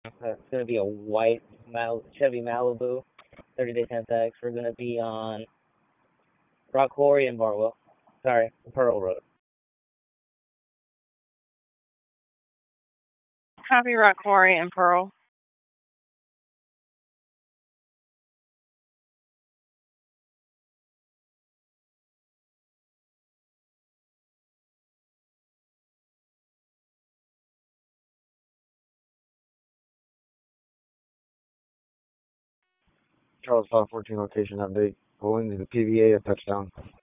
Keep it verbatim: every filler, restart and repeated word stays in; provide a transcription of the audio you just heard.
Uh, it's going to be a white Mal- Chevy Malibu, thirty day Tentex. We're going to be on Rock Quarry and Barwell. Sorry, Pearl Road. Copy Rock Quarry and Pearl. Charles Five fourteen location update. Pulling to the P V A at touchdown.